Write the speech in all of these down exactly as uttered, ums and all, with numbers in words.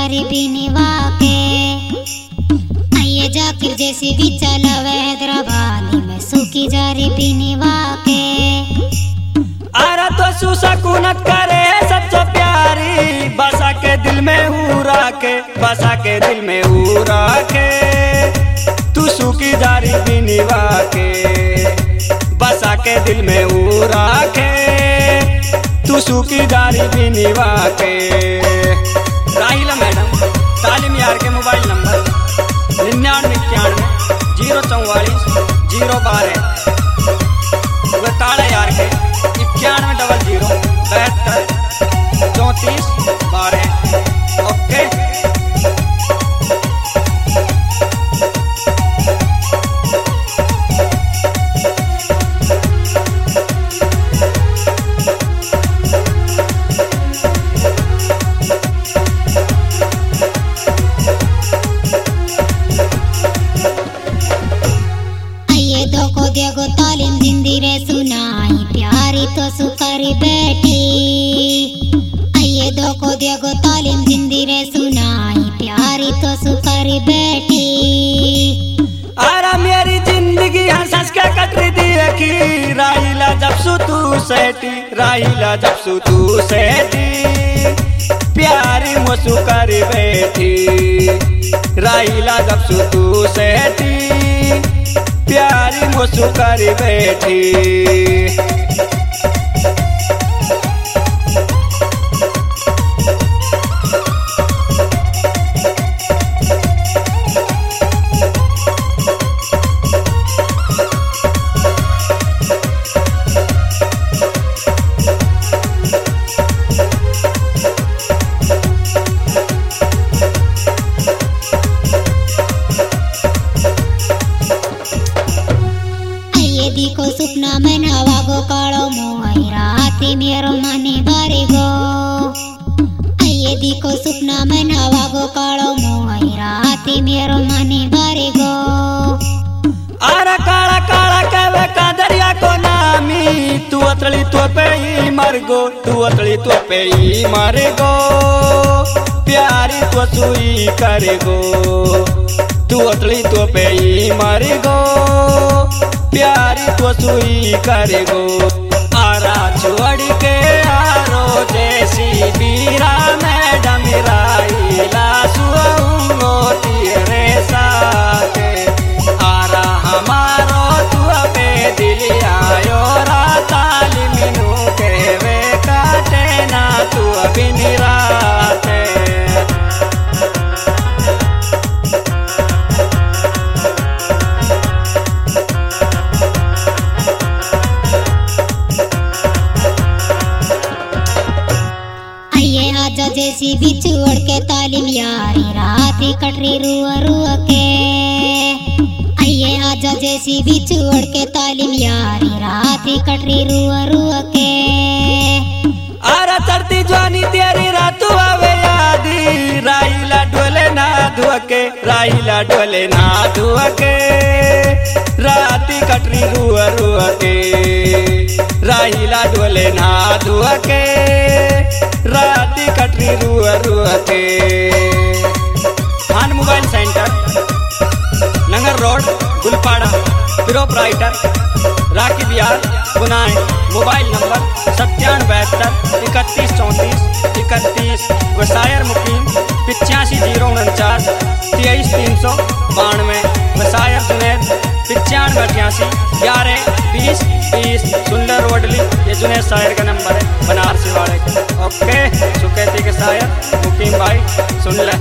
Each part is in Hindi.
जारी बिनवा के। आइए जाकिर जैसी भी चलावे हैदराबादी में सूखी जारी बिनवा के। आरा तो सुसकूनत करे सबसे प्यारी, बसा के दिल में उरा के, बसा के दिल में उरा के, तू सूखी जारी बिनवा के, बसा के दिल में उरा के, तू सूखी जारी बिनवा के। राहिला मैडम तालीम यार के मोबाइल नंबर निन्यानवे इक्यानवे जीरो चौवालीस जीरो बारह, ताड़ा यार के इक्यानवे डबल जीरो बहत्तर चौंतीस बारह। ओके देखो तालीम जिंदी रे सुनाई प्यारी तो सुकारी बैठी। आइए देखो देखो तालीम जिंदी रे सुनाई प्यारी तो सुकारी बैठी। आरा मेरी जिंदगी हंस के कटरी देखी, राहिला जब सु तू सेठी, राहिला जब सु तू सेठी, प्यारी मुसु कर बैठी, राहिला जब सु तू सेठी, प्यारी मुसु कर बैठी। देखो सुपना में नवागो कालो मोहई राती मेरो मने भरे गो। आइए देखो सुपना में नवागो कालो मोहई राती मेरो मने भरे गो। आरा काला काला कहवे का दरिया को नामी, तू अतली तो पे ही मर गो, तू अतली तो पे ही मर गो, प्यारी तो सुई कर गो, तू अतली तो पे ही मर गो, प्यारी तो सुई कर गो। आरा छोड़ के आरो जैसी बीरा मैडम राहिला सुओ तेरे साथ। आरा हमारो तू पे दिल आयो राताली मिनू के वे काटे ना तू अभी निरात। जैसी बिछुड़ के तालीम यारी राती कटरी रुआ रुआ के। आइए आजा जैसी बिछुड़ के तालीम यारी राती कटरी रुआ रुआ के। आरा चढ़ती जवानी तेरी रातू आवे यादी, राहिला डोले ना धुके, राहिला डोले ना धुके, राती कटरी रुआ रुआ के, राहिला डोले ना धुके, राती कटरी रुआ रुआ के। खान मोबाइल सेंटर नंगर रोड गुलपाड़ा, प्रोपराइटर राखी बिहार पुनाए। मोबाइल नंबर सत्तानवे बहत्तर इकतीस चौंतीस इकतीस। वसायर मुकीम पिचासी जीरो उनचास तेईस तीन सौ बानवे। वसायर जुनेद पिचानवे अठासी ग्यारह बीस बीस। सुंदर रोडली, ये जुनेद शायर का नंबर है बनारसी वाले का। ओके सुकैती के शायर मुकीम भाई सुन ले।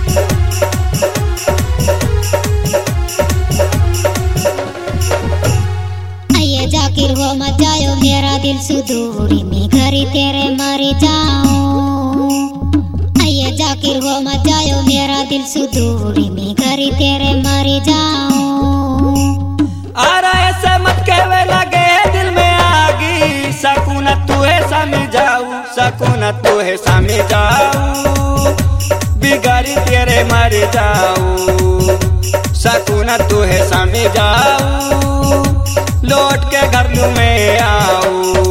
जाकिर वो मत जायो मेरा दिल सुदूरी में घरी तेरे मर जाऊं। आइए जाकिर वो मत जायो मेरा दिल सुदूरी में घरी तेरे मर जाऊं। आरा ऐसे मत कहवे लगे दिल में आगी, सकूनत तू है सामी जाऊ, सकूनत तू है सामी जाऊ, बिगाड़ी तेरे मर जाऊ, सकूनत तू है सामी जाऊ, लौट के घर में आऊं।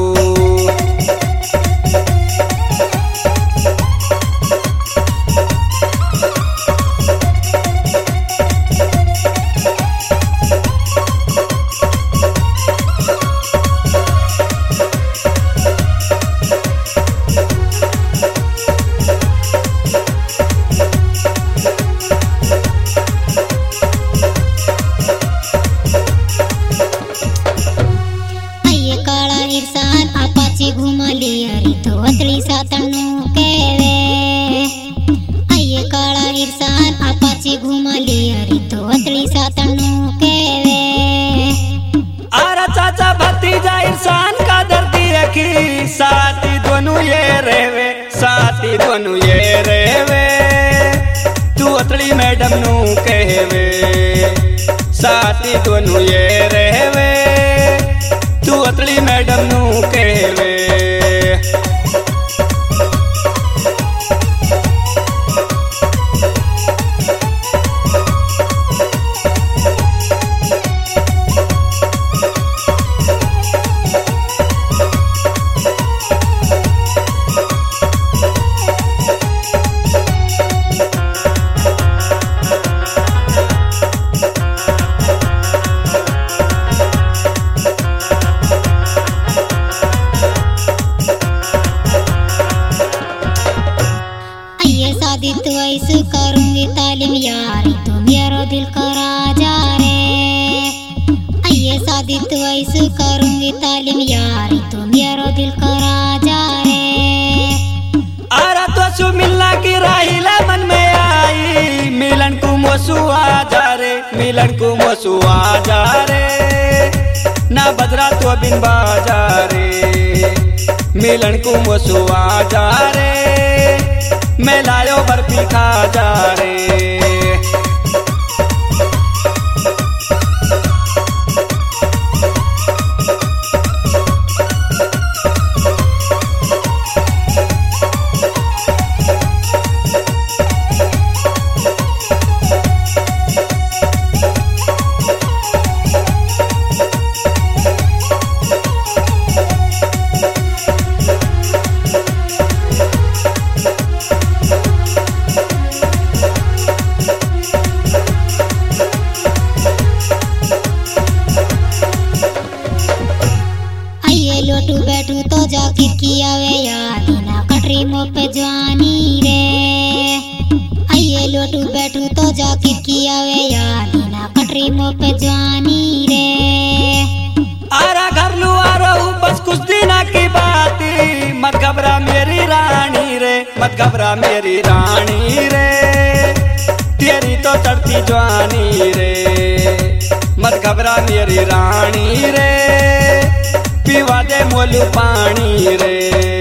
इरसान अपाची घुमली अरे तो अतली सातनु केवे आरा चाचा भतीजा इरसान का दर्दी रखी साथी दोनों ये रहवे साथी दोनों ये रहवे तू अतली मैडम नु कहवे साथी दोनों ये रहवे तू अतली मैडम नु कहवे शादी तो ऐसे करूंगी तालीम यारी तो मेरा दिल करा जा रे आइए शादी तो ऐसे करूंगी तालीम यारी तो मेरा दिल करा जा रे आरा तो सु मिलना की राहिला मन में आई मिलन को मोसुआ जा रे मिलन को मोसुआ जा रे ना बदरा तो बिन बाजारे मिलन को मोसुआ जा रे मैं लायो बर्फी खा जा रे लोटू बैठू तो जाकिर किया वे याद ना कटरी मो पे जवानी रे आइए लोटू बैठू तो जाकिर किया वे याद ना कटरी मो पे जवानी रे आरा घर लू आ रहू बस कुछ दिना की बात मत घबरा मेरी रानी रे मत घबरा मेरी रानी रे तेरी तो चढ़ती जवानी रे मत घबरा मेरी रानी रे पीवा दे मोलू पानी रे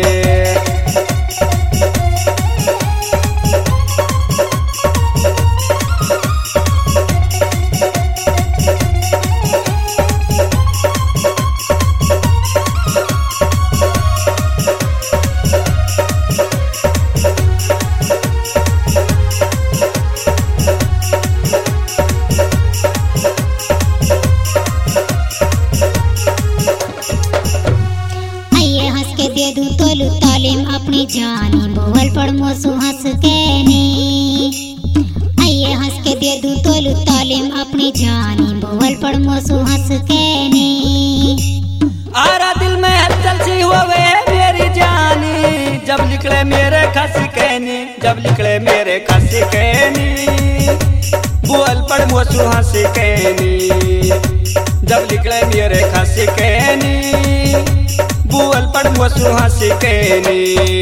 दे दूं तोलू तालीम अपनी जानी बोल पड़ मोसू हंस के नी आइए हंस के दे दूं तोलू तालीम अपनी जानी बोल पड़ मोसू हंस के नी आरा दिल में हलचल सी हुए मेरी जानी जब निकले मेरे खस कहनी जब निकले मेरे खस कहनी बोल पड़ मोसू हंस कहनी जब निकले मेरे खस कहनी बुअल पड़ मोसू हंस कहनी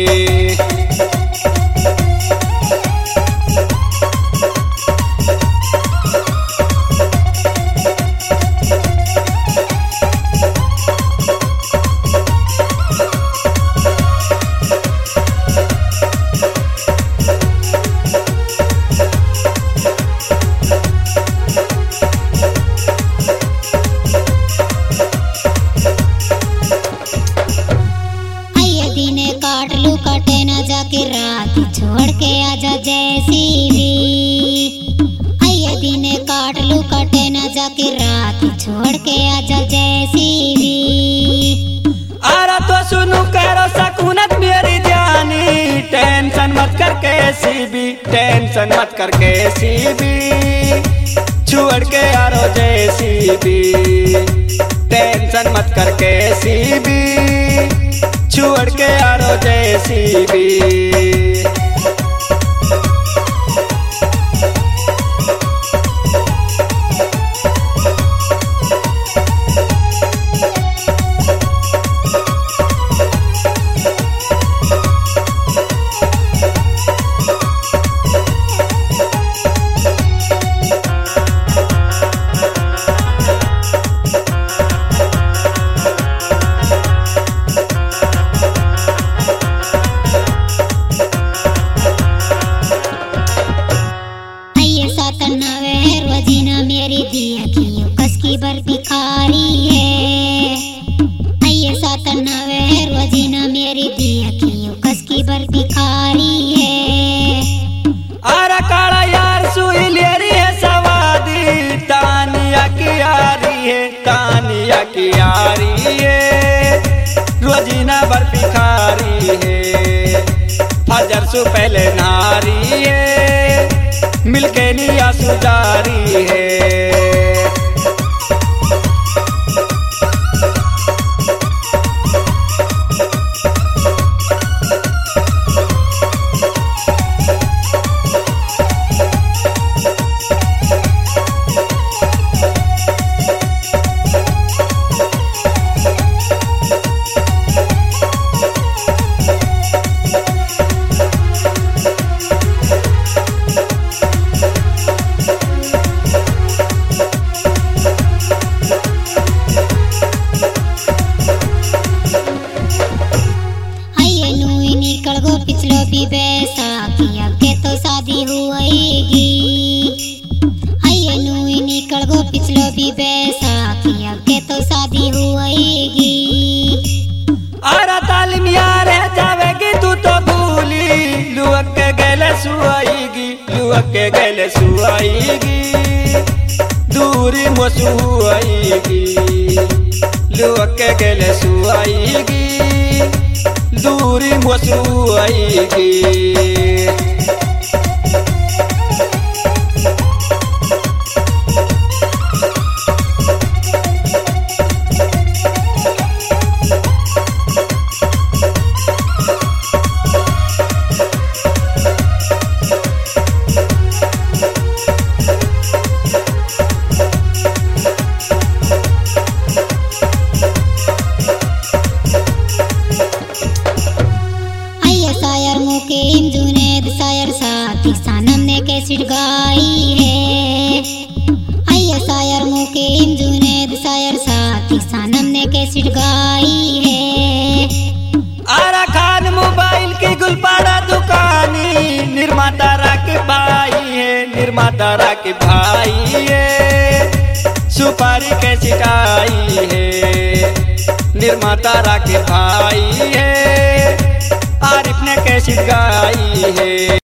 काट लू कटे ना जाके रात छोड़ के आजा जैसी भी आइए दिने काट लू कटे ना जाके रात छोड़ के आजा जैसी भी आरा तो सुनू करो सकूनत मेरी जानी टेंशन मत कर कैसी भी टेंशन मत कर कैसी भी छोड़ के आरो जैसी भी टेंशन मत कर कैसी भी छोड़ के आरो जैसी भी दिया की कस की बर्फी खारी है। आइए सतनावे रोजीना मेरी दिया की कस की बर्फी खारी है। आरा काला यार सुई लेरी है सवादी तानिया की यारी है, तानिया की यारी है। रोजीना बर्फी खारी है, फजर से पहले नारी है, मिलके निया सुजारी है। निकल गो पिछलो भी बैसाखी अब के तो शादी हुएगी। आइए नूई निकल गो पिछलो भी बैसाखी अब के तो शादी हुएगी। आरा तालीम यार है जावेगी तू तो भूली, लुअक के गले सुआएगी, लुअक के गले सुआएगी, दूरी मसुआएगी, लुअक के गले सुआएगी, दूरी मसुआएगी। मुकीम जुनेद शायर साथी सनम ने कैसेट गाई है। आइए शायर मुकीम जुनेद शायर साथी सनम ने कैसेट गाई है। आरा खान मोबाइल की गुलपाड़ा दुकानी, निर्माता राके भाई है, निर्माता राके भाई है, सुपारी कैसेट आई है, निर्माता राके भाई है, आरिफ ने कैसेट गाई है।